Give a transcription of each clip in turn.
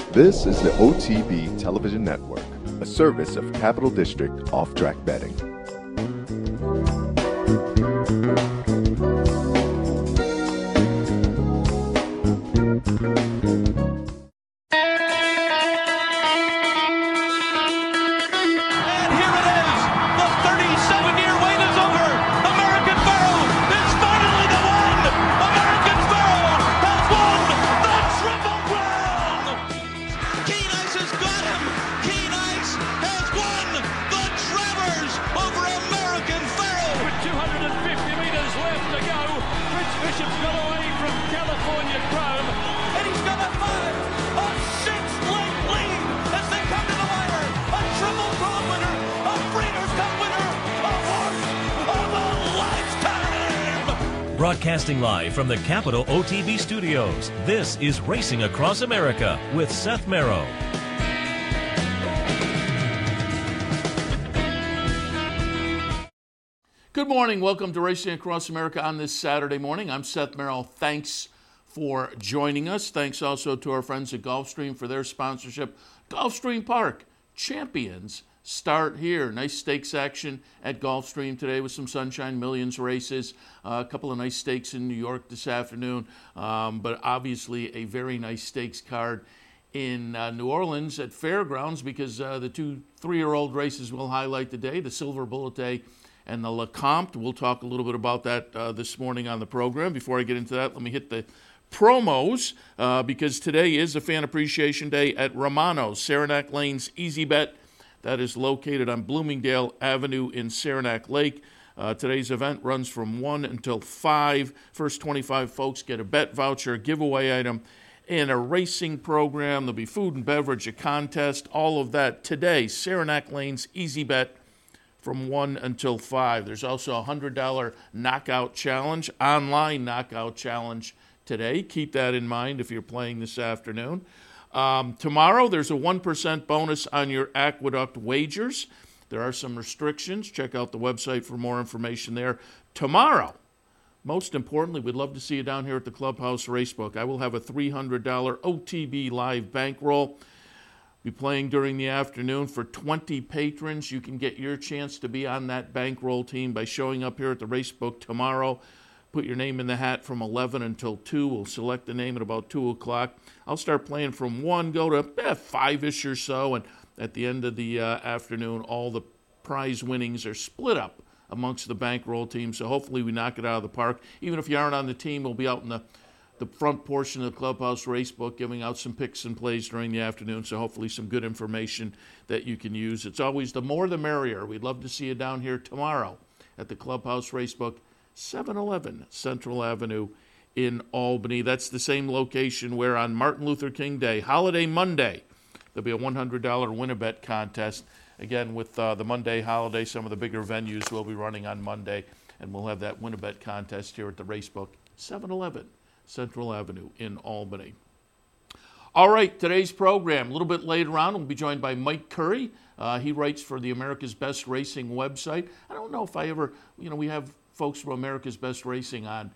This is the OTB Television Network, a service of Capital District Off-Track Betting. Broadcasting live from the Capital OTB studios, this is Racing Across America with Seth Merrow. Good morning. Welcome to Racing Across America on this Saturday morning. I'm Seth Merrow. Thanks for joining us. Thanks also to our friends at Gulfstream for their sponsorship. Gulfstream Park, champions start here. Nice stakes action at Gulfstream today with some Sunshine Millions races. A couple of nice stakes in New York this afternoon, but obviously a very nice stakes card in New Orleans at Fairgrounds because the two 3-year-old races will highlight the day, the Silver Bullet and the LeCompte. We'll talk a little bit about that this morning on the program. Before I get into that, let me hit the promos because today is a Fan Appreciation Day at Romano's, Saranac Lane's Easy Bet. That is located on Bloomingdale Avenue in Saranac Lake. Today's event runs from 1 until 5. First 25 folks get a bet voucher, a giveaway item, and a racing program. There'll be food and beverage, a contest, all of that today. Saranac Lane's Easy Bet from 1 until 5. There's also a $100 knockout challenge, online knockout challenge today. Keep that in mind if you're playing this afternoon. Tomorrow, there's a 1% bonus on your Aqueduct wagers. There are some restrictions. Check out the website for more information there. Tomorrow, most importantly, we'd love to see you down here at the Clubhouse Racebook. I will have a $300 OTB live bankroll. Be playing during the afternoon for 20 patrons. You can get your chance to be on that bankroll team by showing up here at the Racebook tomorrow. Put your name in the hat from 11 until 2. We'll select the name at about 2 o'clock. I'll start playing from 1, go to 5-ish or so, and at the end of the afternoon, all the prize winnings are split up amongst the bankroll team, so hopefully we knock it out of the park. Even if you aren't on the team, we'll be out in the front portion of the Clubhouse Racebook giving out some picks and plays during the afternoon, so hopefully some good information that you can use. It's always the more the merrier. We'd love to see you down here tomorrow at the Clubhouse Racebook, 711 Central Avenue in Albany. That's the same location where on Martin Luther King Day, Holiday Monday, there'll be a $100 win-a-bet contest. Again, with the Monday holiday, some of the bigger venues will be running on Monday, and we'll have that win-a-bet contest here at the Racebook, 711 Central Avenue in Albany. All right, today's program, a little bit later on, we'll be joined by Mike Curry. He writes for the America's Best Racing website. I don't know if I ever, we have folks from America's Best Racing on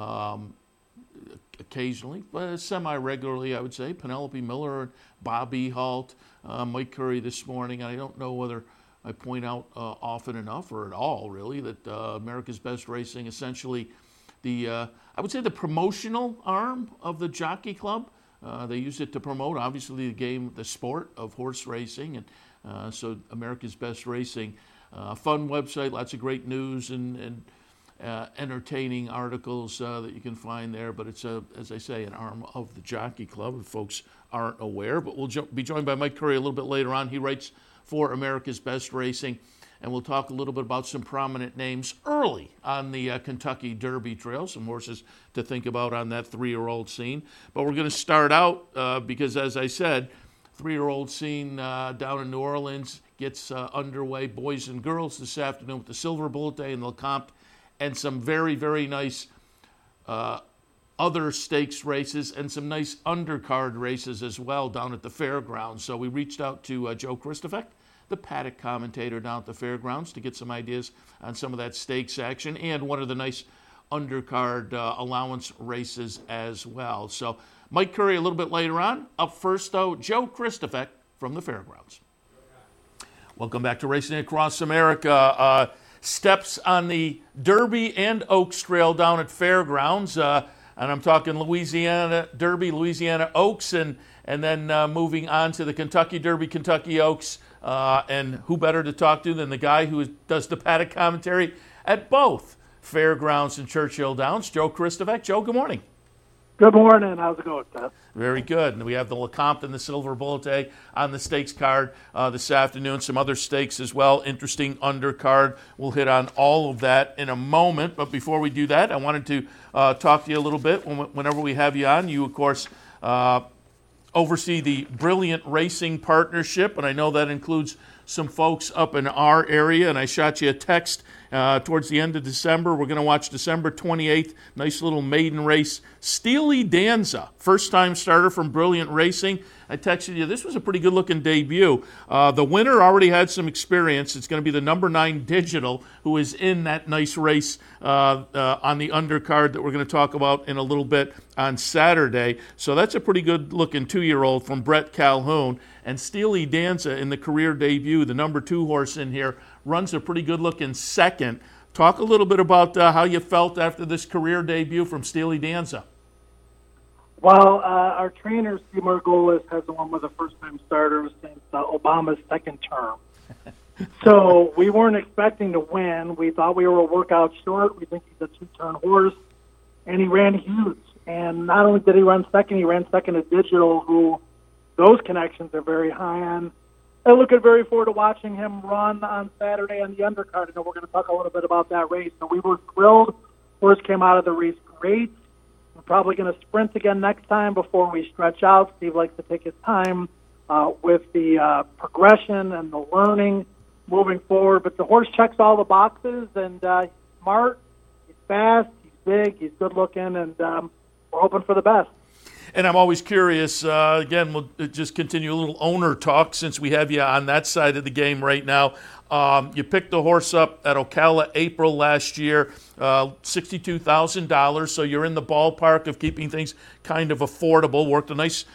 occasionally, but semi-regularly, I would say. Penelope Miller, Bob Ehalt, Mike Curry this morning. And I don't know whether I point out often enough or at all, really, that America's Best Racing, essentially I would say the promotional arm of the Jockey Club. They use it to promote, obviously, the sport of horse racing. And so America's Best Racing, fun website, lots of great news and entertaining articles that you can find there, but it's, as I say, an arm of the Jockey Club, if folks aren't aware. But we'll be joined by Mike Curry a little bit later on. He writes for America's Best Racing, and we'll talk a little bit about some prominent names early on the Kentucky Derby Trail, some horses to think about on that 3-year-old scene. But we're going to start out because, as I said, 3-year-old scene down in New Orleans gets underway, boys and girls, this afternoon with the Silver Bullet and the LeCompte, and some very, very nice other stakes races and some nice undercard races as well down at the fairgrounds. So we reached out to Joe Christofek, the paddock commentator down at the fairgrounds, to get some ideas on some of that stakes action and one of the nice undercard allowance races as well. So Mike Curry a little bit later on. Up first, though, Joe Christofek from the Fairgrounds. Welcome back to Racing Across America. Steps on the Derby and Oaks Trail down at Fairgrounds. And I'm talking Louisiana Derby, Louisiana Oaks, and then moving on to the Kentucky Derby, Kentucky Oaks. And who better to talk to than the guy who does the paddock commentary at both Fairgrounds and Churchill Downs, Joe Christofek. Joe, good morning. Good morning. How's it going, Seth? Very good. And we have the LeCompte and the Silver Bullet on the stakes card this afternoon. Some other stakes as well. Interesting undercard. We'll hit on all of that in a moment. But before we do that, I wanted to talk to you a little bit. Whenever we have you on, you, of course, oversee the Brilliant Racing Partnership, and I know that includes some folks up in our area, and I shot you a text towards the end of December. We're going to watch December 28th, nice little maiden race. Steely Danza, first-time starter from Brilliant Racing. I texted you, this was a pretty good-looking debut. The winner already had some experience. It's going to be the number 9 Digital, who is in that nice race on the undercard that we're going to talk about in a little bit on Saturday. So that's a pretty good-looking 2-year-old from Brett Calhoun. And Steely Danza in the career debut, the number 2 horse in here, runs a pretty good-looking second. Talk a little bit about how you felt after this career debut from Steely Danza. Well, our trainer, Steve Margolis, has been one of the first-time starters since Obama's second term. So we weren't expecting to win. We thought we were a workout short. We think he's a 2-turn horse, and he ran huge. And not only did he run second, he ran second to Digital, who those connections are very high on. I'm looking very forward to watching him run on Saturday on the undercard. I know we're going to talk a little bit about that race. So we were thrilled. Horse came out of the race great. We're probably going to sprint again next time before we stretch out. Steve likes to take his time with the progression and the learning moving forward. But the horse checks all the boxes, and he's smart, he's fast, he's big, he's good-looking, and we're hoping for the best. And I'm always curious, again, we'll just continue a little owner talk since we have you on that side of the game right now. You picked the horse up at Ocala April last year, $62,000, so you're in the ballpark of keeping things kind of affordable. Worked a nice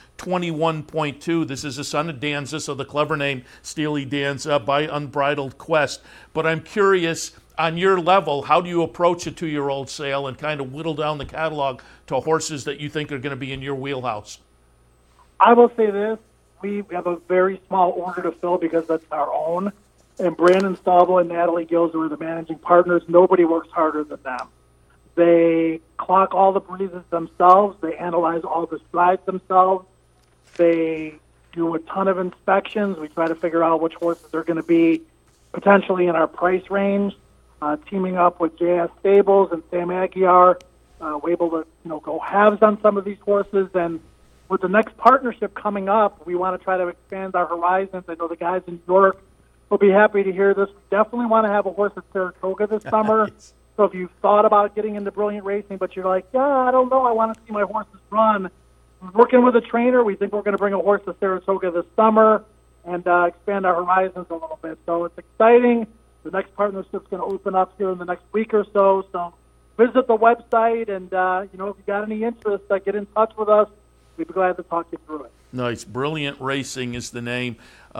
21.2. This is a son of Danza, so the clever name Steely Danza by Unbridled Quest. But I'm curious, on your level, how do you approach a 2-year-old sale and kind of whittle down the catalog to horses that you think are going to be in your wheelhouse? I will say this. We have a very small order to fill because that's our own. And Brandon Staubel and Natalie Gills, who are the managing partners, nobody works harder than them. They clock all the breezes themselves. They analyze all the strides themselves. They do a ton of inspections. We try to figure out which horses are going to be potentially in our price range. Teaming up with J.S. Stables and Sam Aguiar, we're able to go halves on some of these horses. And with the next partnership coming up, we want to try to expand our horizons. I know the guys in New York will be happy to hear this. We definitely want to have a horse at Saratoga this summer. Nice. So if you've thought about getting into Brilliant Racing, but you're like, yeah, I don't know, I want to see my horses run. We're working with a trainer. We think we're going to bring a horse to Saratoga this summer and expand our horizons a little bit. So it's exciting. The next partnership is going to open up here in the next week or so. So visit the website, and if you got any interest, get in touch with us. We'd be glad to talk you through it. Nice. Brilliant Racing is the name,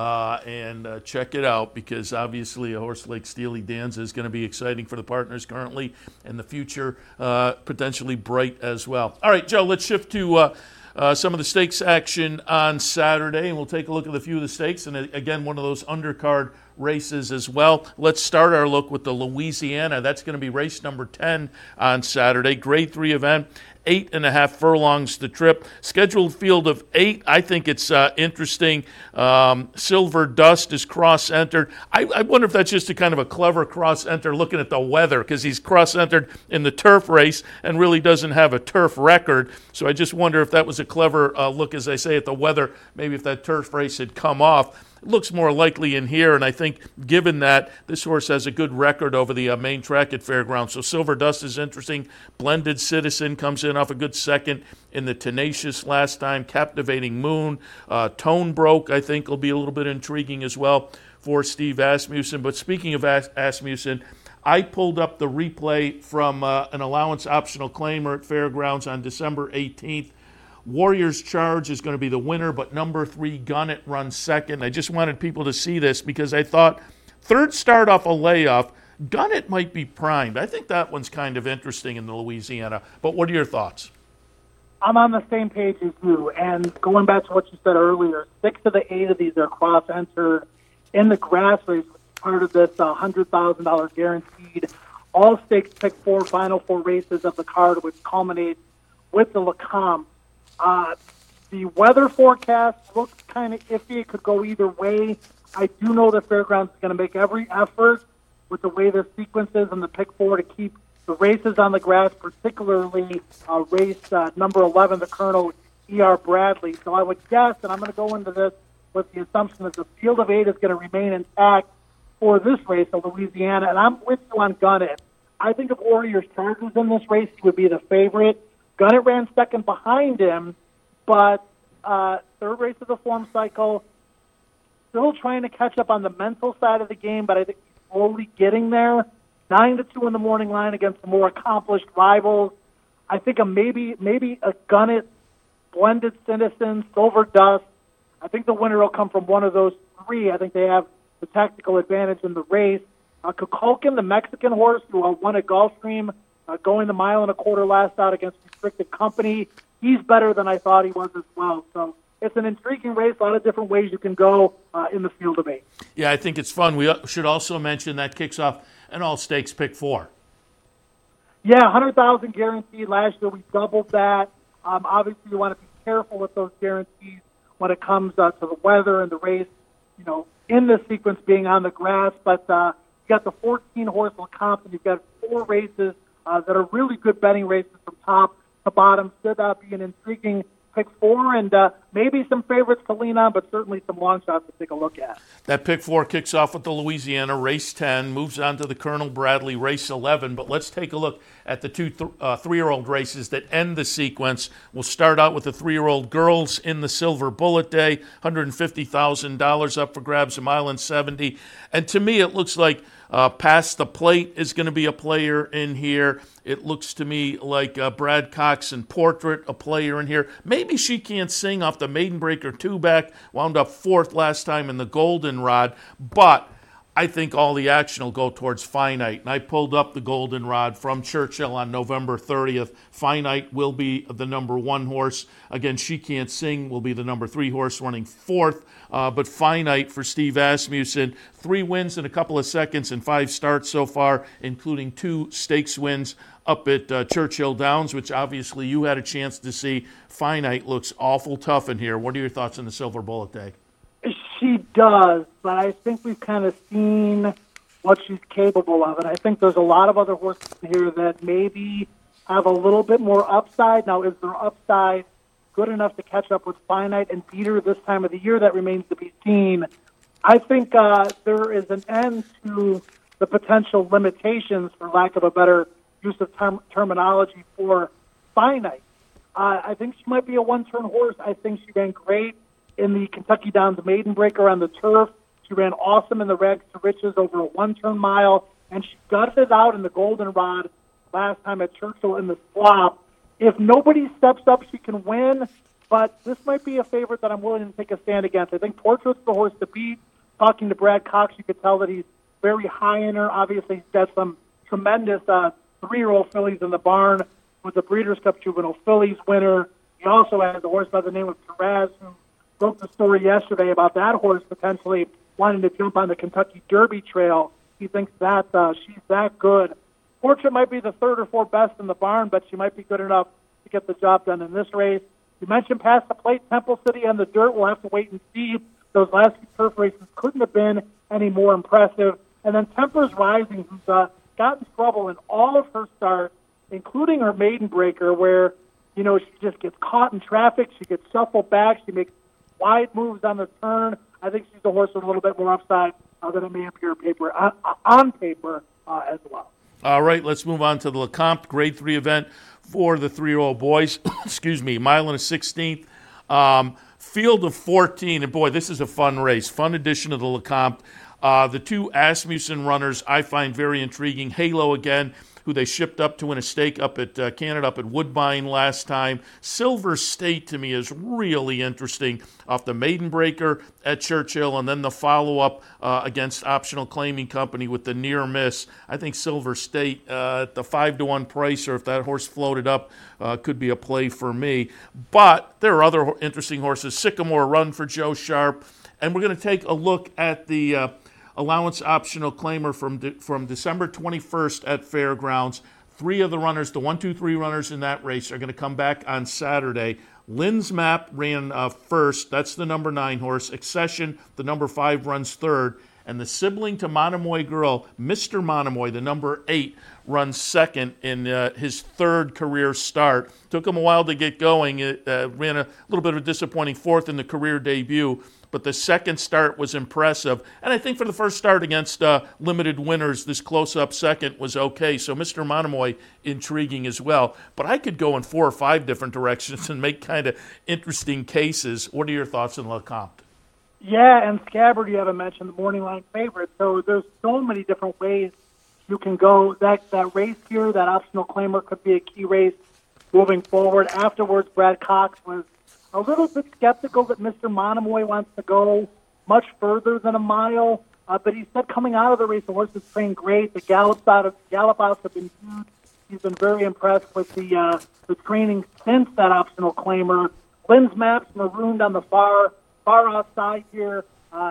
and check it out because obviously a horse like Steely Danza is going to be exciting for the partners currently, and the future potentially bright as well. All right, Joe, let's shift to some of the stakes action on Saturday, and we'll take a look at a few of the stakes, and again, one of those undercard races as well. Let's start our look with the Louisiana. That's going to be race number 10 on Saturday. Grade 3 event. 8.5 furlongs the trip. Scheduled field of 8. I think it's interesting. Silver Dust is cross-entered. I wonder if that's just a kind of a clever cross-enter looking at the weather because he's cross-entered in the turf race and really doesn't have a turf record. So I just wonder if that was a clever look, as I say, at the weather, maybe if that turf race had come off. It looks more likely in here, and I think given that this horse has a good record over the main track at Fairgrounds. So Silver Dust is interesting. Blended Citizen comes in off a good second in the Tenacious last time. Captivating Moon. Tone Broke, I think, will be a little bit intriguing as well for Steve Asmussen. But speaking of Asmussen, I pulled up the replay from an allowance optional claimer at Fairgrounds on December 18th. Warriors Charge is going to be the winner, but number 3 Gunnet runs second. I just wanted people to see this because I thought third start off a layoff, Gunnet might be primed. I think that one's kind of interesting in the Louisiana. But what are your thoughts? I'm on the same page as you. And going back to what you said earlier, 6 of the 8 of these are cross-entered in the grass race, part of this $100,000 guaranteed all-stakes pick 4 final 4 races of the card, which culminates with the Lecomte. The weather forecast looks kind of iffy. It could go either way. I do know the Fairgrounds is going to make every effort with the way the sequence is and the pick 4 to keep the races on the grass, particularly race number 11, the Colonel E.R. Bradley. So I would guess, and I'm going to go into this with the assumption that the field of 8 is going to remain intact for this race of Louisiana, and I'm with you on Gunnet. I think if Warriors Chargers in this race, he would be the favorite. Gunnet ran second behind him, but third race of the form cycle, still trying to catch up on the mental side of the game, but I think he's slowly getting there. 9-2 in the morning line against the more accomplished rivals. I think maybe a Gunnet, Blended Citizens, Silver Dust. I think the winner will come from one of those 3. I think they have the tactical advantage in the race. Kukulkan, the Mexican horse who won at Gulfstream, going the 1.25 miles last out against Restricted Company. He's better than I thought he was as well. So it's an intriguing race, a lot of different ways you can go in the field of 8. Yeah, I think it's fun. We should also mention that kicks off an all-stakes pick 4. Yeah, $100,000 guaranteed. Last year we doubled that. Obviously, you want to be careful with those guarantees when it comes to the weather and the race, in this sequence being on the grass. But you got the 14-horse Lecomte, and you've got 4 races that are really good betting races from top to bottom. Should be an intriguing pick 4, and maybe some favorites to lean on, but certainly some long shots to take a look at. That pick 4 kicks off with the Louisiana, race 10, moves on to the Colonel Bradley, race 11. But let's take a look at the 2 3-year-old races that end the sequence. We'll start out with the 3-year-old girls in the Silver Bullet Day, $150,000 up for grabs, 1.70 miles. And to me, it looks like Past the Plate is going to be a player in here. It looks to me like Brad Cox and Portrait, a player in here. Maybe She Can't Sing off the Maiden Breaker 2-back, wound up 4th last time in the Goldenrod. But I think all the action will go towards Finite. And I pulled up the Goldenrod from Churchill on November 30th. Finite will be the number 1 horse. Again, She Can't Sing will be the number 3 horse running 4th. But Finite for Steve Asmussen, 3 wins in a couple of seconds and 5 starts so far, including 2 stakes wins up at Churchill Downs, which obviously you had a chance to see. Finite looks awful tough in here. What are your thoughts on the Silver Bullet Day? She does, but I think we've kind of seen what she's capable of. And I think there's a lot of other horses here that maybe have a little bit more upside. Now, is their upside good enough to catch up with Finite and beat her this time of the year? That remains to be seen. I think there is an end to the potential limitations, for lack of a better use of terminology, for Finite. I think she might be a one-turn horse. I think she ran great in the Kentucky Downs Maiden Breaker on the turf. She ran awesome in the Rags to Riches over a 1-turn mile, and she gutted it out in the Goldenrod last time at Churchill in the slop. If nobody steps up, she can win, but this might be a favorite that I'm willing to take a stand against. I think Portrait's the horse to beat. Talking to Brad Cox, you could tell that he's very high in her. Obviously, he's got some tremendous 3-year-old fillies in the barn with the Breeders' Cup Juvenile Fillies winner. He also has a horse by the name of Taraz, who broke the story yesterday about that horse potentially wanting to jump on the Kentucky Derby trail. He thinks that she's that good. Portrait might be the 3rd or 4th best in the barn, but she might be good enough to get the job done in this race. You mentioned Past the Plate, Temple City on the dirt. We'll have to wait and see. Those last 2 turf races couldn't have been any more impressive. And then Temper's Rising, who's got in trouble in all of her starts, including her Maiden Breaker, where, she just gets caught in traffic. She gets shuffled back. She makes wide moves on the turn. I think she's a horse with a little bit more upside than it may appear on paper as well. All right, let's move on to the Lecomte Grade 3 event for the 3-year-old boys. Excuse me, 1.16 miles. Field of 14, and boy, this is a fun race. Fun edition of the Lecomte. The two Asmussen runners I find very intriguing. Halo again, who they shipped up to win a stake up at Canada, up at Woodbine last time. Silver State, to me, is really interesting off the maiden breaker at Churchill, and then the follow-up against Optional Claiming Company with the near miss. I think Silver State, at the 5-1 price, or if that horse floated up, could be a play for me. But there are other interesting horses. Sycamore Run for Joe Sharp. And we're going to take a look at the allowance optional claimer from December 21st at Fairgrounds. 3 of the runners, the 1, 2, 3 runners in that race, are going to come back on Saturday. Lynn's Map ran first. That's the number 9 horse. Accession, the number 5, runs third. And the sibling to Monomoy Girl, Mr. Monomoy, the number 8, runs second in his third career start. Took him a while to get going. It ran a little bit of a disappointing 4th in the career debut. But the second start was impressive. And I think for the first start against limited winners, this close-up second was okay. So Mr. Monomoy, intriguing as well. But I could go in 4 or 5 different directions and make kind of interesting cases. What are your thoughts on LeCompte? Yeah, and Scabbard, you haven't mentioned, the morning line favorite. So there's so many different ways you can go. That race here, that optional claimer, could be a key race moving forward. Afterwards, Brad Cox was a little bit skeptical that Mr. Monomoy wants to go much further than a mile, but he said coming out of the race, the horse is trained great. The gallop outs have been huge. He's been very impressed with the training since that optional claimer. Lynn's Map's marooned on the far outside here.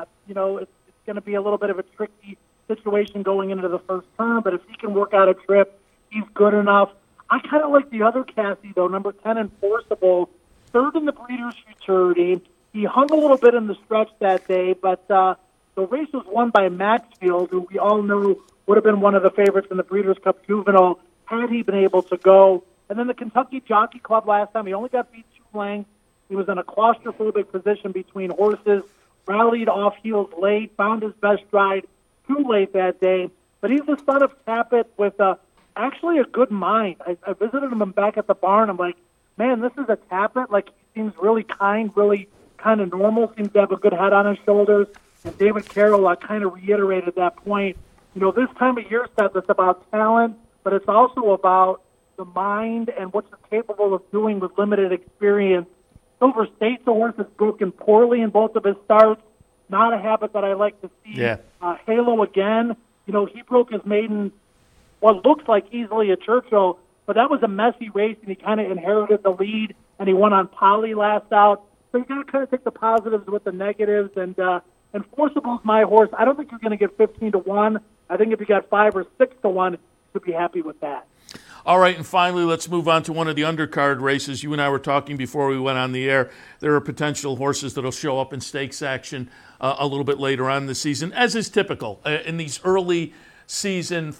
It's going to be a little bit of a tricky situation going into the first turn, but if he can work out a trip, he's good enough. I kind of like the other Cassie, though, number 10, Enforceable. Third in the Breeders' Futurity. He hung a little bit in the stretch that day, but the race was won by Maxfield, who we all knew would have been one of the favorites in the Breeders' Cup Juvenile had he been able to go. And then the Kentucky Jockey Club last time, he only got beat 2 lengths. He was in a claustrophobic position between horses, rallied off heels late, found his best stride too late that day. But he's the son of Tapit with actually a good mind. I visited him back at the barn. I'm like, man, this is a Tapit. Like, he seems really kind, really kind of normal, seems to have a good head on his shoulders. And David Carroll kind of reiterated that point. This time of year, Seth, it's about talent, but it's also about the mind and what you're capable of doing with limited experience. Silver State's a horse that's broken poorly in both of his starts. Not a habit that I like to see. Yeah. Halo again. He broke his maiden, what looks like easily at Churchill, but that was a messy race, and he kind of inherited the lead, and he won on Polly last out. So you got to kind of take the positives with the negatives. And Enforceble's my horse. I don't think you're going to get 15-1. I think if you got 5 or 6-1, you'll be happy with that. All right, and finally, let's move on to one of the undercard races. You and I were talking before we went on the air. There are potential horses that will show up in stakes action a little bit later on in the season, as is typical in these early season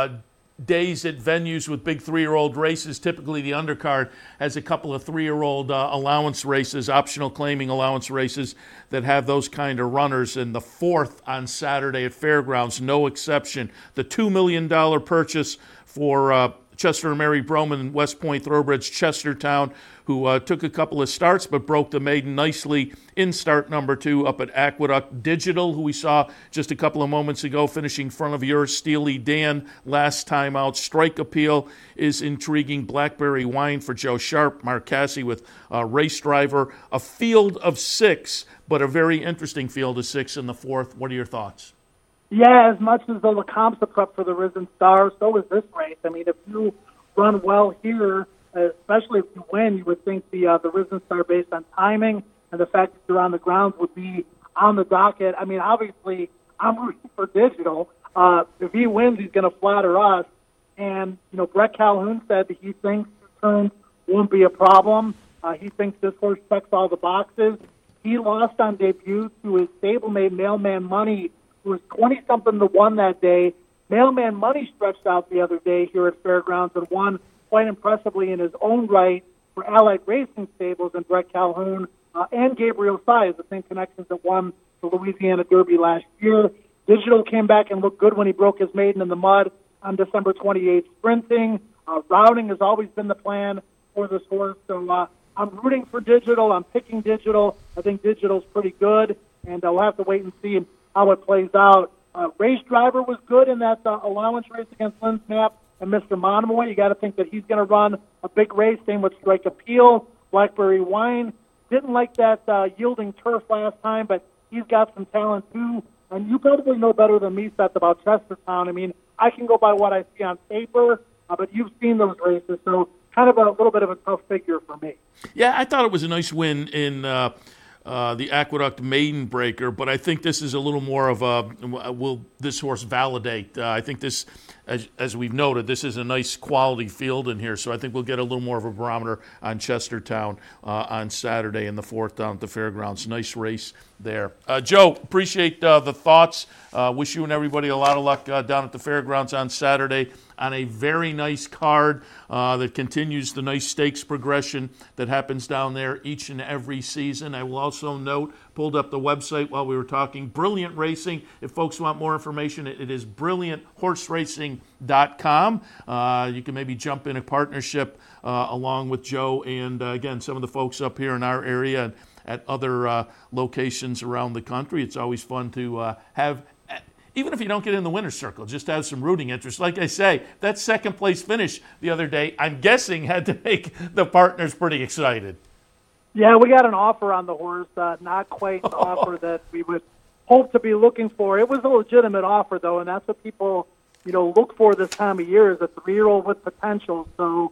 days at venues with big 3-year-old races. Typically, the undercard has a couple of 3-year-old allowance races, optional claiming allowance races that have those kind of runners. And the 4th on Saturday at Fairgrounds, no exception. The $2 million purchase for Chester and Mary Broman, West Point Thoroughbreds, Chestertown, who took a couple of starts but broke the maiden nicely in start number 2 up at Aqueduct. Digital, who we saw just a couple of moments ago, finishing front of your Steely Dan last time out. Strike Appeal is intriguing. Blackberry Wine for Joe Sharp. Mark Casse with Race Driver. A field of 6, but a very interesting field of 6 in the 4th. What are your thoughts? Yeah, as much as the LeCompte's a prep for the Risen Star, so is this race. I mean, if you run well here, especially if you win, you would think the Risen Star, based on timing and the fact that you're on the grounds, would be on the docket. I mean, obviously, I'm rooting for Digital. If he wins, he's going to flatter us. And, Brett Calhoun said that he thinks returns won't be a problem. He thinks this horse checks all the boxes. He lost on debut to his stablemate, Mailman Money, who was 20-something-1 that day. Mailman Money stretched out the other day here at Fairgrounds and won quite impressively in his own right for Allied Racing Stables and Brett Calhoun and Gabriel Size, the same connections that won the Louisiana Derby last year. Digital came back and looked good when he broke his maiden in the mud on December 28th sprinting. Routing has always been the plan for this horse. So I'm rooting for Digital. I'm picking Digital. I think Digital's pretty good, and we'll have to wait and see how it plays out. Race Driver was good in that allowance race against Lynn Snap and Mr. Monomoy. You got to think that he's going to run a big race. Same with Strike Appeal. Blackberry Wine didn't like that yielding turf last time, but he's got some talent too. And you probably know better than me, Seth, about Chestertown. I mean, I can go by what I see on paper, but you've seen those races, so kind of a little bit of a tough figure for me. Yeah, I thought it was a nice win in the Aqueduct Maiden Breaker, but I think this is a little more of a, will this horse validate? I think this, as we've noted, this is a nice quality field in here, so I think we'll get a little more of a barometer on Chestertown on Saturday in the fourth down at the fairgrounds. Nice race there. Joe, appreciate the thoughts. Wish you and everybody a lot of luck down at the fairgrounds on Saturday on a very nice card that continues the nice stakes progression that happens down there each and every season. I will also note, pulled up the website while we were talking, Brilliant Racing. If folks want more information, it is brillianthorseracing.com. You can maybe jump in a partnership along with Joe and, again, some of the folks up here in our area and at other locations around the country. It's always fun to have, even if you don't get in the winner's circle, just have some rooting interest. Like I say, that second place finish the other day, I'm guessing, had to make the partners pretty excited. Yeah, we got an offer on the horse, not quite the offer that we would hope to be looking for. It was a legitimate offer, though, and that's what people, look for this time of year, is a 3-year-old with potential. So,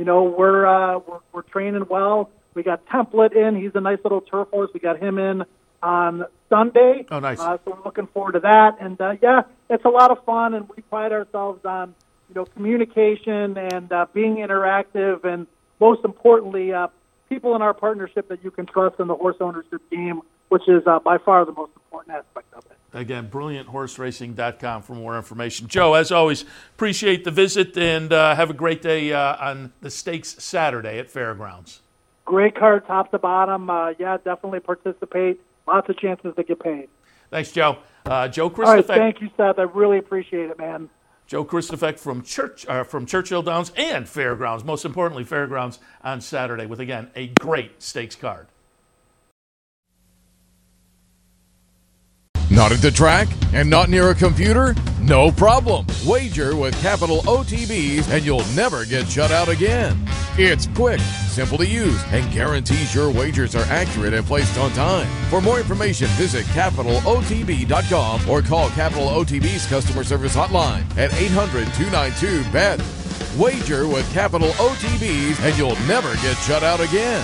we're training well. We got Template in. He's a nice little turf horse. We got him in on Sunday. Oh, nice. So we're looking forward to that. And, it's a lot of fun, and we pride ourselves on, communication and being interactive, and most importantly, people in our partnership that you can trust in the horse ownership game, which is by far the most important aspect of it. Again, brillianthorseracing.com for more information. Joe, as always, appreciate the visit, and have a great day on the Stakes Saturday at Fairgrounds. Great card, top to bottom. Definitely participate. Lots of chances to get paid. Thanks, Joe. Joe Christofek. All right, thank you, Seth. I really appreciate it, man. Joe Christofek from Churchill Downs and Fairgrounds, most importantly, Fairgrounds on Saturday with, again, a great stakes card. Not at the track and not near a computer? No problem. Wager with Capital OTBs and you'll never get shut out again. It's quick, simple to use, and guarantees your wagers are accurate and placed on time. For more information, visit CapitalOTB.com or call Capital OTB's customer service hotline at 800-292-BET. Wager with Capital OTBs and you'll never get shut out again.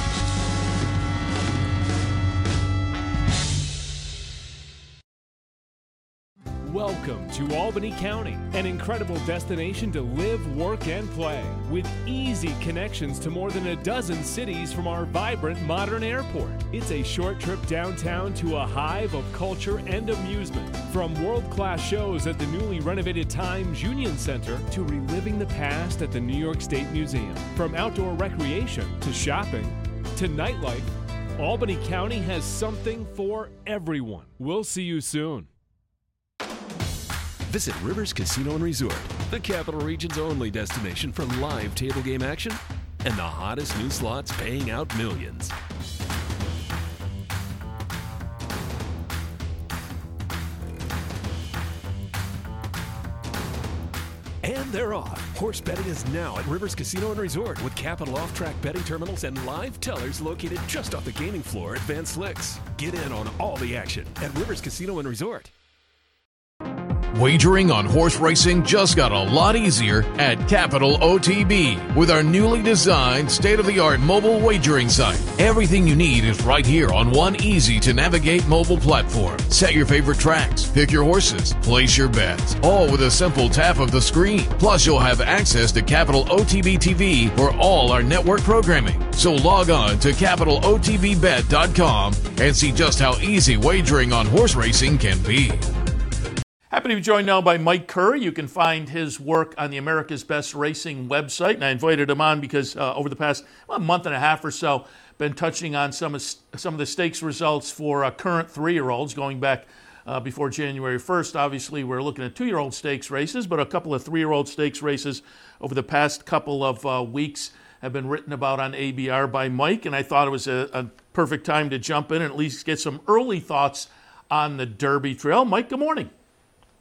Welcome to Albany County, an incredible destination to live, work, and play, with easy connections to more than a dozen cities from our vibrant modern airport. It's a short trip downtown to a hive of culture and amusement, from world-class shows at the newly renovated Times Union Center to reliving the past at the New York State Museum. From outdoor recreation to shopping to nightlife, Albany County has something for everyone. We'll see you soon. Visit Rivers Casino and Resort, the Capital Region's only destination for live table game action and the hottest new slots paying out millions. And they're off. Horse betting is now at Rivers Casino and Resort with Capital off-track betting terminals and live tellers located just off the gaming floor at Van Slyck's. Get in on all the action at Rivers Casino and Resort. Wagering on horse racing just got a lot easier at Capital OTB with our newly designed state-of-the-art mobile wagering site. Everything you need is right here on one easy-to-navigate mobile platform. Set your favorite tracks, pick your horses, place your bets, all with a simple tap of the screen. Plus, you'll have access to Capital OTB TV for all our network programming. So log on to CapitalOTBBet.com and see just how easy wagering on horse racing can be. Happy to be joined now by Mike Curry. You can find his work on the America's Best Racing website, and I invited him on because over the past month and a half or so, been touching on some of the stakes results for current 3-year-olds going back before January 1st. Obviously, we're looking at 2-year-old stakes races, but a couple of 3-year-old stakes races over the past couple of weeks have been written about on ABR by Mike, and I thought it was a perfect time to jump in and at least get some early thoughts on the Derby Trail. Mike, good morning.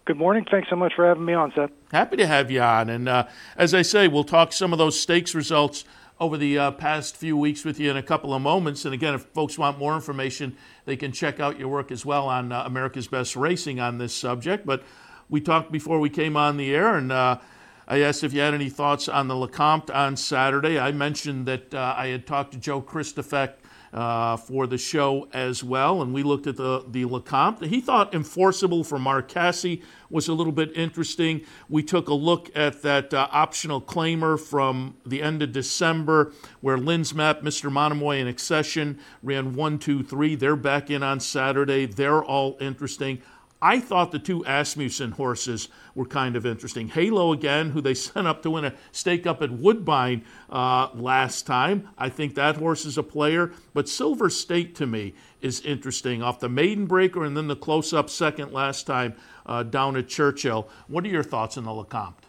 Good morning. Thanks so much for having me on, Seth. Happy to have you on. And as I say, we'll talk some of those stakes results over the past few weeks with you in a couple of moments. And again, if folks want more information, they can check out your work as well on America's Best Racing on this subject. But we talked before we came on the air, and I asked if you had any thoughts on the Lecomte on Saturday. I mentioned that I had talked to Joe Christofek for the show as well, and we looked at the Lecomte. He thought Enforceable for Mark Casse was a little bit interesting. We took a look at that optional claimer from the end of December where Linsmap, Mr. Monomoy, and Accession ran 1, 2, 3. They're back in on Saturday. They're all interesting. I thought the two Asmussen horses were kind of interesting. Halo again, who they sent up to win a stake up at Woodbine last time. I think that horse is a player. But Silver State to me is interesting off the maiden breaker and then the close-up second last time down at Churchill. What are your thoughts on the Lecomte?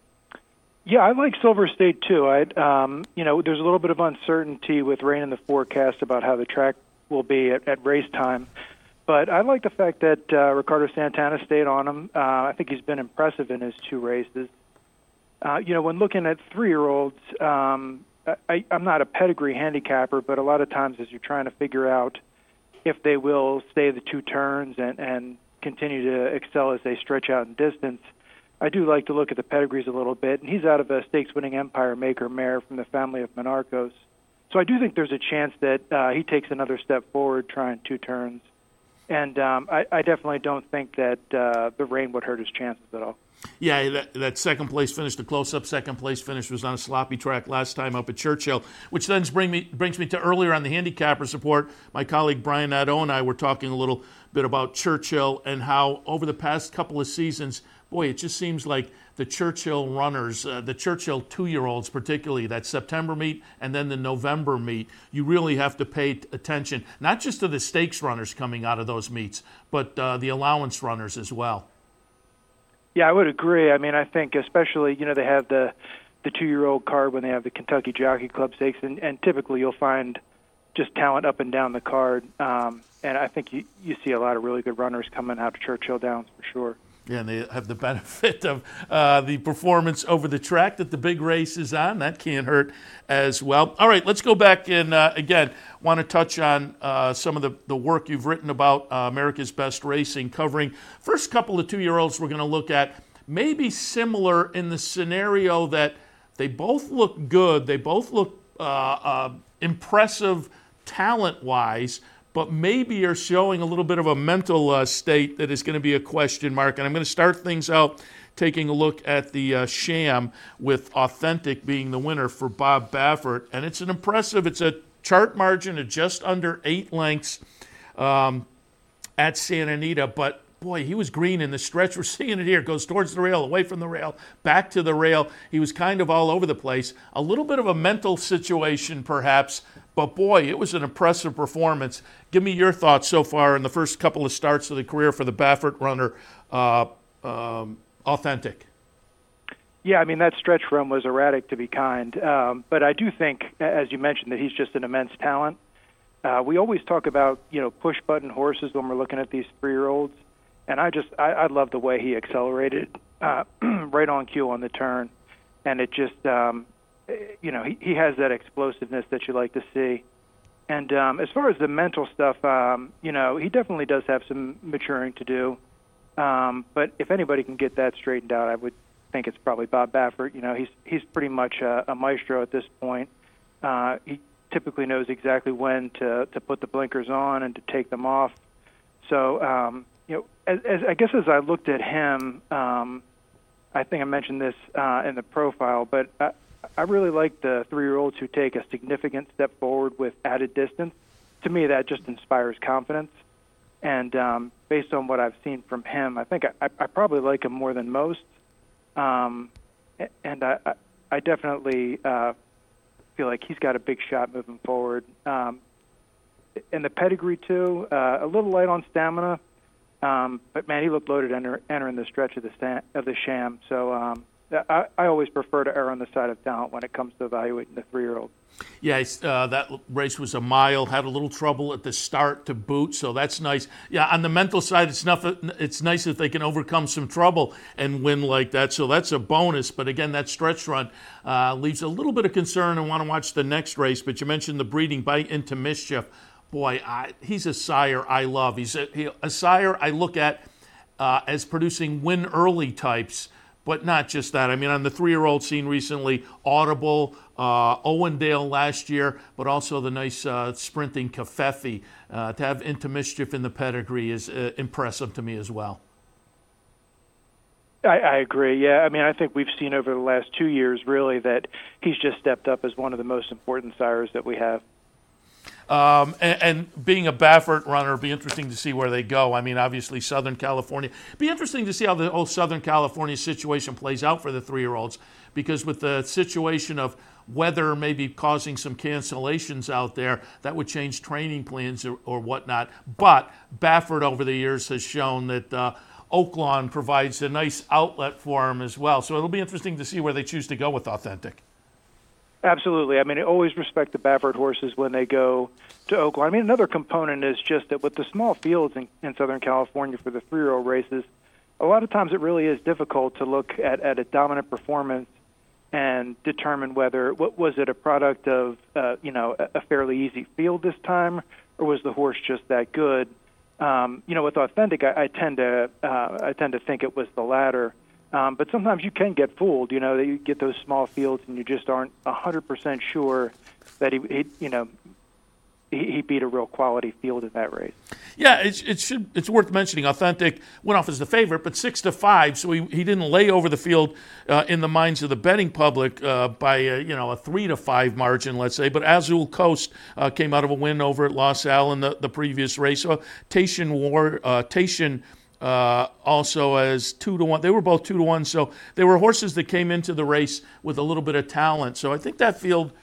Yeah, I like Silver State too. There's a little bit of uncertainty with rain in the forecast about how the track will be at race time. But I like the fact that Ricardo Santana stayed on him. I think he's been impressive in his 2 races. When looking at 3-year-olds, I'm not a pedigree handicapper, but a lot of times as you're trying to figure out if they will stay the 2 turns and continue to excel as they stretch out in distance, I do like to look at the pedigrees a little bit. And he's out of a stakes-winning Empire Maker mare from the family of Monarchos. So I do think there's a chance that he takes another step forward trying 2 turns. And I definitely don't think that the rain would hurt his chances at all. Yeah, that second place finish, the close-up second place finish was on a sloppy track last time up at Churchill, which then brings me to earlier on the handicapper support. My colleague Brian Nadeau and I were talking a little bit about Churchill and how over the past couple of seasons, boy, it just seems like the Churchill runners, the Churchill 2-year-olds particularly, that September meet and then the November meet, you really have to pay attention, not just to the stakes runners coming out of those meets, but the allowance runners as well. Yeah, I would agree. I mean, I think especially, they have the 2-year-old card when they have the Kentucky Jockey Club Stakes, and typically you'll find just talent up and down the card. And I think you see a lot of really good runners coming out of Churchill Downs for sure. Yeah, and they have the benefit of the performance over the track that the big race is on. That can't hurt as well. All right, let's go back and, again, want to touch on some of the work you've written about America's Best Racing, covering first couple of 2-year-olds we're going to look at, maybe similar in the scenario that they both look good, they both look impressive talent-wise, but maybe are showing a little bit of a mental state that is going to be a question mark. And I'm going to start things out taking a look at the Sham with Authentic being the winner for Bob Baffert. And it's a chart margin of just under 8 lengths at Santa Anita. But, boy, he was green in the stretch. We're seeing it here. Goes towards the rail, away from the rail, back to the rail. He was kind of all over the place. A little bit of a mental situation, perhaps. But, boy, it was an impressive performance. Give me your thoughts so far in the first couple of starts of the career for the Baffert runner, Authentic. Yeah, I mean, that stretch run was erratic, to be kind. But I do think, as you mentioned, that he's just an immense talent. We always talk about, push-button horses when we're looking at these 3-year-olds. And I love the way he accelerated right on cue on the turn. And it just... he has that explosiveness that you like to see. And as far as the mental stuff, he definitely does have some maturing to do. But if anybody can get that straightened out, I would think it's probably Bob Baffert. He's pretty much a maestro at this point. He typically knows exactly when to put the blinkers on and to take them off. So, as I looked at him, I think I mentioned this in the profile, but I really like the 3-year-olds who take a significant step forward with added distance. To me, that just inspires confidence. And based on what I've seen from him, I think I probably like him more than most. And I definitely feel like he's got a big shot moving forward. And the pedigree, too, a little light on stamina. But, man, he looked loaded entering the stretch of the Sham. So I always prefer to err on the side of talent when it comes to evaluating the 3-year-old. Yeah, that race was a mile, had a little trouble at the start to boot, so that's nice. Yeah, on the mental side, it's nice if they can overcome some trouble and win like that, so that's a bonus. But again, that stretch run leaves a little bit of concern. I want to watch the next race, but you mentioned the breeding Bite Into Mischief. Boy, he's a sire I love. He's a sire I look at as producing win early types, but not just that. I mean, on the 3-year-old scene recently, Audible, Owendale last year, but also the nice sprinting Covfefe. To have Into Mischief in the pedigree is impressive to me as well. I agree. Yeah, I mean, I think we've seen over the last 2 years really that he's just stepped up as one of the most important sires that we have. And being a Baffert runner, it'll be interesting to see where they go. I mean, obviously, Southern California. It'll be interesting to see how the whole Southern California situation plays out for the 3-year-olds, because with the situation of weather maybe causing some cancellations out there, that would change training plans or whatnot. But Baffert over the years has shown that Oaklawn provides a nice outlet for him as well. So it'll be interesting to see where they choose to go with Authentic. Absolutely. I mean, I always respect the Baffert horses when they go to Oaklawn. I mean, another component is just that with the small fields in Southern California for the 3-year-old races, a lot of times it really is difficult to look at a dominant performance and determine whether was it a product of a fairly easy field this time, or was the horse just that good. With Authentic, I tend to think it was the latter. But sometimes you can get fooled, that you get those small fields and you just aren't 100% sure that he beat a real quality field in that race. Yeah, it's worth mentioning. Authentic went off as the favorite, but 6-5, so he didn't lay over the field in the minds of the betting public by a 3-5 margin, let's say. But Azul Coast came out of a win over at Los Al in the previous race. So Taishan also as 2-1. They were both 2-1, so they were horses that came into the race with a little bit of talent. So I think that field,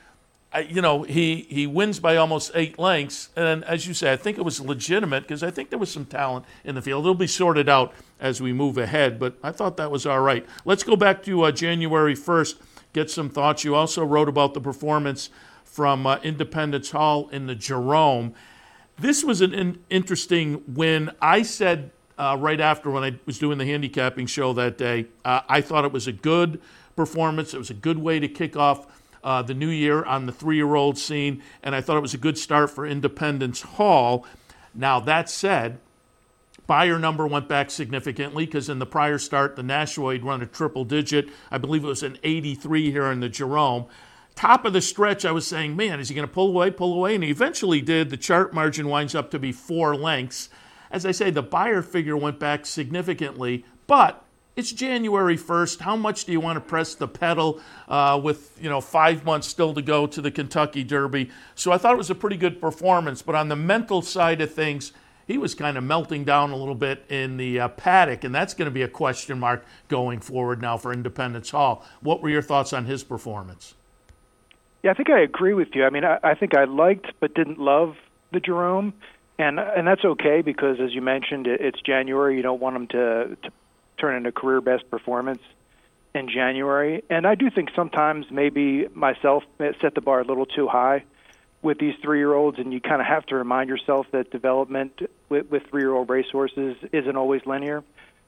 he wins by almost 8 lengths. And as you say, I think it was legitimate because I think there was some talent in the field. It'll be sorted out as we move ahead, but I thought that was all right. Let's go back to January 1st, get some thoughts. You also wrote about the performance from Independence Hall in the Jerome. This was an interesting win. I said right after when I was doing the handicapping show that day, I thought it was a good performance. It was a good way to kick off the new year on the 3-year-old scene, and I thought it was a good start for Independence Hall. Now, that said, Beyer number went back significantly because in the prior start, the Nashua had run a triple digit. I believe it was an 83 here in the Jerome. Top of the stretch, I was saying, man, is he going to pull away? And he eventually did. The chart margin winds up to be 4 lengths. As I say, the Beyer figure went back significantly, but it's January 1st. How much do you want to press the pedal with 5 months still to go to the Kentucky Derby? So I thought it was a pretty good performance, but on the mental side of things, he was kind of melting down a little bit in the paddock, and that's going to be a question mark going forward now for Independence Hall. What were your thoughts on his performance? Yeah, I think I agree with you. I mean, I think I liked but didn't love the Jerome. And that's okay because, as you mentioned, it's January. You don't want them to turn in a career best performance in January. And I do think sometimes maybe myself set the bar a little too high with these 3-year-olds, and you kind of have to remind yourself that development with 3-year-old racehorses isn't always linear.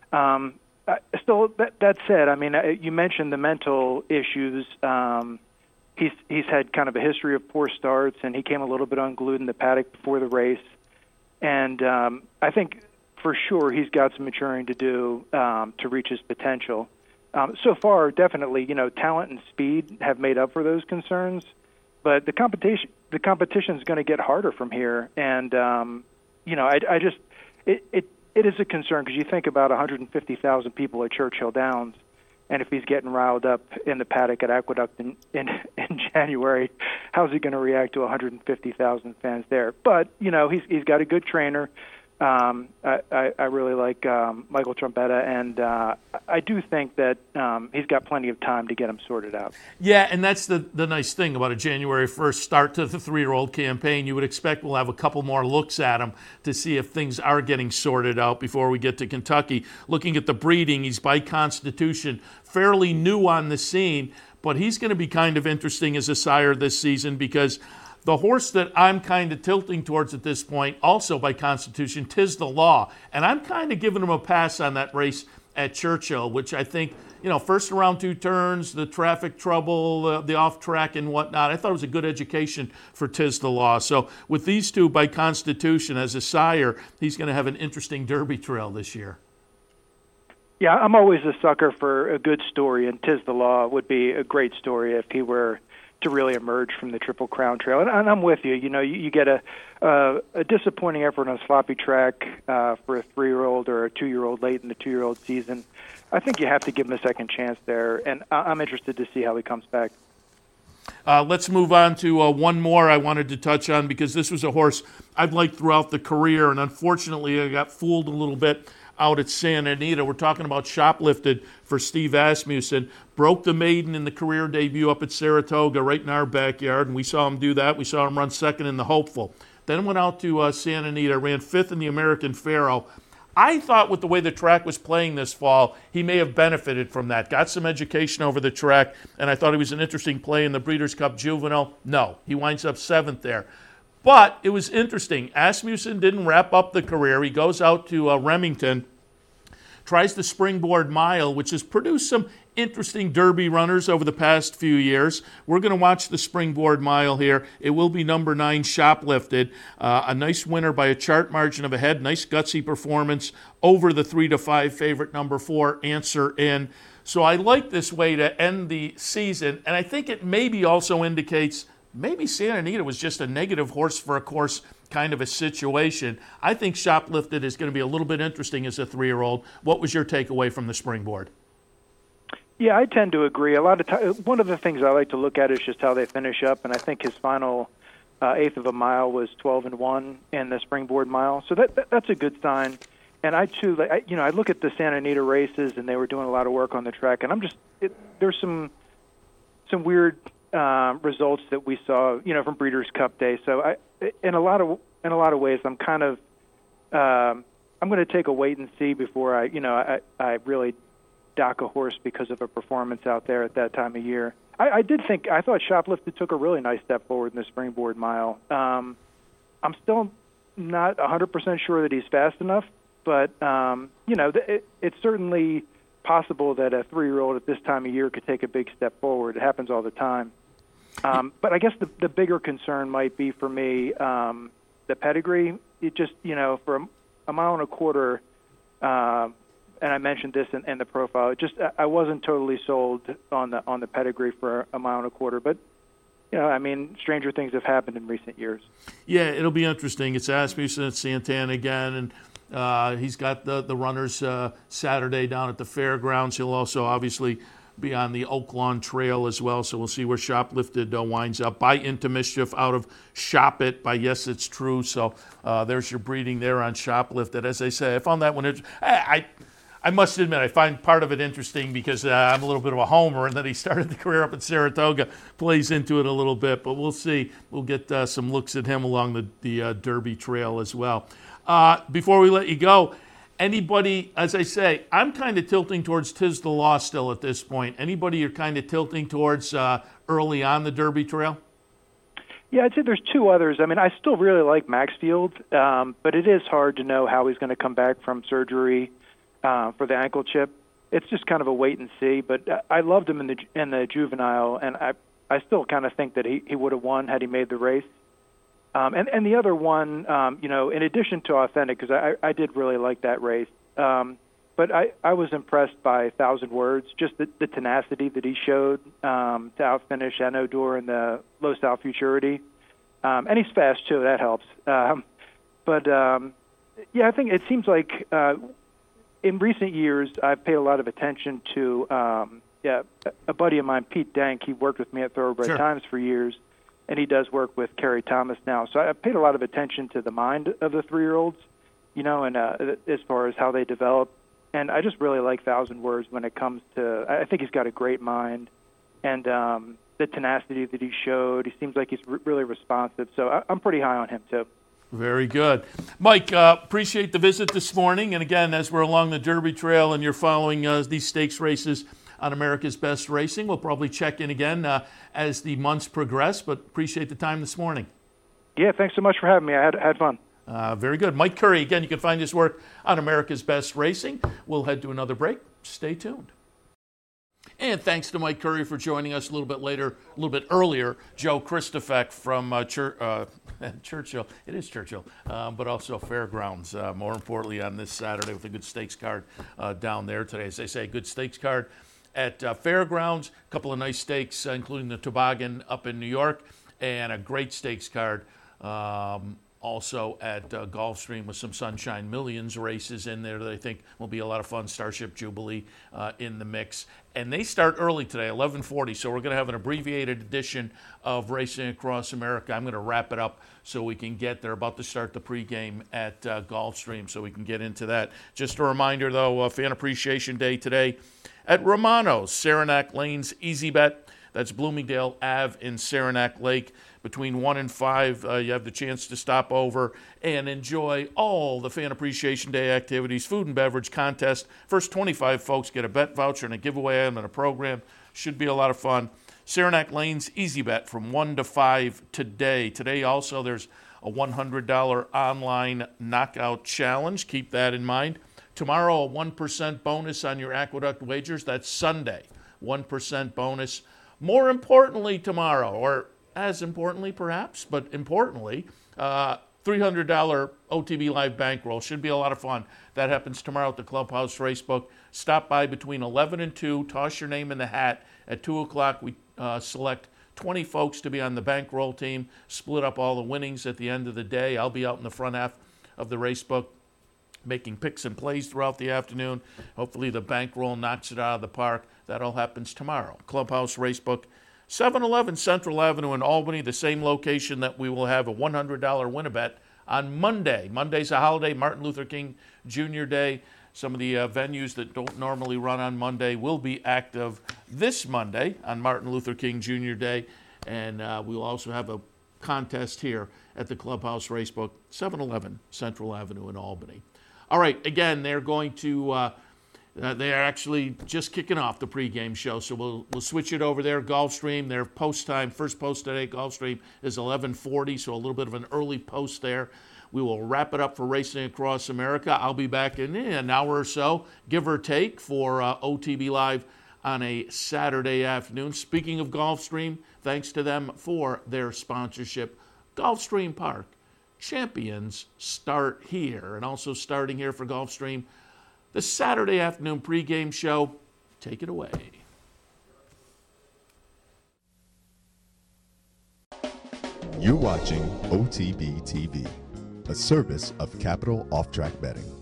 Still, that said, I mean, you mentioned the mental issues. He's had kind of a history of poor starts, and he came a little bit unglued in the paddock before the race. And I think for sure he's got some maturing to do to reach his potential. So far, definitely, talent and speed have made up for those concerns. But the competition is going to get harder from here. And it is a concern because you think about 150,000 people at Churchill Downs, and if he's getting riled up in the paddock at Aqueduct in January, how's he going to react to 150,000 fans there? But he's got a good trainer I really like Michael Trombetta, and I do think that he's got plenty of time to get him sorted out. Yeah, and that's the nice thing about a January 1st start to the 3-year-old campaign. You would expect we'll have a couple more looks at him to see if things are getting sorted out before we get to Kentucky. Looking at the breeding, he's by constitution fairly new on the scene, but he's going to be kind of interesting as a sire this season because the horse that I'm kind of tilting towards at this point, also by constitution, Tiz the Law. And I'm kind of giving him a pass on that race at Churchill, which I think, first around 2 turns, the traffic trouble, the off track and whatnot, I thought it was a good education for Tiz the Law. So with these two by constitution as a sire, he's going to have an interesting Derby trail this year. Yeah, I'm always a sucker for a good story, and Tiz the Law would be a great story if he were to really emerge from the Triple Crown Trail. And I'm with you. You get a disappointing effort on a sloppy track for a 3-year-old or a 2-year-old late in the 2-year-old season. I think you have to give him a second chance there, and I'm interested to see how he comes back. Let's move on to one more I wanted to touch on because this was a horse I've liked throughout the career, and unfortunately I got fooled a little bit out at Santa Anita. We're talking about Shoplifted for Steve Asmussen. Broke the maiden in the career debut up at Saratoga right in our backyard, and we saw him do that. We saw him run second in the Hopeful. Then went out to Santa Anita, ran 5th in the American Pharoah. I thought with the way the track was playing this fall, he may have benefited from that. Got some education over the track, and I thought he was an interesting play in the Breeders' Cup Juvenile. No, he winds up 7th there. But it was interesting. Asmussen didn't wrap up the career. He goes out to Remington, tries the Springboard Mile, which has produced some interesting Derby runners over the past few years. We're going to watch the Springboard Mile here. It will be number 9, Shoplifted. A nice winner by a chart margin of ahead. Nice gutsy performance over the 3-5 favorite number 4, Answer In. So I like this way to end the season, and I think it maybe also indicates maybe Santa Anita was just a negative horse for a course kind of a situation. I think Shoplifted is going to be a little bit interesting as a 3-year-old. What was your takeaway from the Springboard? Yeah, I tend to agree. A lot of time, one of the things I like to look at is just how they finish up, and I think his final 1/8 of a mile was 12-1 in the Springboard Mile, so that's a good sign. And I too, I look at the Santa Anita races, and they were doing a lot of work on the track, and there's some weird results that we saw, from Breeders' Cup Day. So in a lot of ways, I'm kind of I'm going to take a wait and see before I really dock a horse because of a performance out there at that time of year. I thought Shoplifted took a really nice step forward in the Springboard Mile. I'm still not 100% sure that he's fast enough, but it's certainly possible that a 3-year-old at this time of year could take a big step forward. It happens all the time. But I guess the bigger concern might be for me the pedigree. It just, for a 1.25 miles, and I mentioned this in the profile, I wasn't totally sold on the pedigree for a 1.25 miles. But stranger things have happened in recent years. Yeah, it'll be interesting. It's Asmussen at Santana again, and he's got the runners Saturday down at the fairgrounds. He'll also obviously be on the Oaklawn Trail as well, so we'll see where Shoplifted winds up. By Into Mischief out of Shop It by Yes It's True, so there's your breeding there on Shoplifted. As I say, I found that one I must admit, I find part of it interesting because I'm a little bit of a homer, and that he started the career up at Saratoga plays into it a little bit, but we'll see. We'll get some looks at him along the Derby Trail as well. Before we let you go, anybody, as I say, I'm kind of tilting towards Tiz the Law still at this point. Anybody you're kind of tilting towards early on the Derby Trail? Yeah, I'd say there's 2 others. I still really like Maxfield, but it is hard to know how he's going to come back from surgery for the ankle chip. It's just kind of a wait and see. But I loved him in the juvenile, and I still kind of think that he would have won had he made the race. And the other one, in addition to Authentic, because I did really like that race, but I was impressed by 1,000 Words, just the tenacity that he showed to outfinish Anodor in the Los Al Futurity. And he's fast, too. That helps. But I think it seems like in recent years I've paid a lot of attention to a buddy of mine, Pete Dank. He worked with me at Thoroughbred Times for years, and he does work with Kerry Thomas now. So I paid a lot of attention to the mind of the 3-year-olds, and as far as how they develop. And I just really like Thousand Words when it comes to, I think he's got a great mind, and the tenacity that he showed, he seems like he's really responsive. So I'm pretty high on him, too. Very good. Mike, appreciate the visit this morning. And again, as we're along the Derby Trail and you're following these stakes races on America's Best Racing, we'll probably check in again as the months progress, but appreciate the time this morning. Yeah, thanks so much for having me. I had fun. Very good. Mike Curry, again, you can find his work on America's Best Racing. We'll head to another break. Stay tuned. And thanks to Mike Curry for joining us a little bit earlier. Joe Christofek from Churchill. It is Churchill, but also Fairgrounds. More importantly, on this Saturday with a good stakes card down there today. As they say, good stakes card at Fairgrounds. A couple of nice stakes, including the Toboggan up in New York, and a great stakes card also at Gulfstream with some Sunshine Millions races in there that I think will be a lot of fun. Starship Jubilee in the mix. And they start early today, 11:40, so we're going to have an abbreviated edition of Racing Across America. I'm going to wrap it up so we can get there. About to start the pregame at Gulfstream, so we can get into that. Just a reminder, though, Fan Appreciation Day today at Romano's, Saranac Lane's Easy Bet. That's Bloomingdale Ave in Saranac Lake. Between 1 and 5, you have the chance to stop over and enjoy all the Fan Appreciation Day activities, food and beverage contest. First 25 folks get a bet voucher and a giveaway item and a program. Should be a lot of fun. Saranac Lane's Easy Bet from 1 to 5 today. Today also there's a $100 online knockout challenge. Keep that in mind. Tomorrow, a 1% bonus on your Aqueduct wagers. That's Sunday, 1% bonus. More importantly tomorrow, or as importantly perhaps, but importantly, $300 OTB Live bankroll. Should be a lot of fun. That happens tomorrow at the Clubhouse Racebook. Stop by between 11 and 2. Toss your name in the hat. At 2 o'clock, we select 20 folks to be on the bankroll team, split up all the winnings at the end of the day. I'll be out in the front half of the Racebook making picks and plays throughout the afternoon. Hopefully the bankroll knocks it out of the park. That all happens tomorrow. Clubhouse Racebook, 711 Central Avenue in Albany, the same location that we will have a $100 win-a-bet on Monday. Monday's a holiday, Martin Luther King Jr. Day. Some of the venues that don't normally run on Monday will be active this Monday on Martin Luther King Jr. Day. And we'll also have a contest here at the Clubhouse Racebook, 711 Central Avenue in Albany. All right, again, they're going to... they are actually just kicking off the pregame show, so we'll switch it over there. Gulfstream, their post time, first post today, Gulfstream is 11:40, so a little bit of an early post there. We will wrap it up for Racing Across America. I'll be back in an hour or so, give or take, for OTB Live on a Saturday afternoon. Speaking of Gulfstream, thanks to them for their sponsorship. Gulfstream Park, champions start here. And also starting here for Gulfstream, the Saturday afternoon pregame show. Take it away. You're watching OTB TV, a service of Capital Off Track Betting.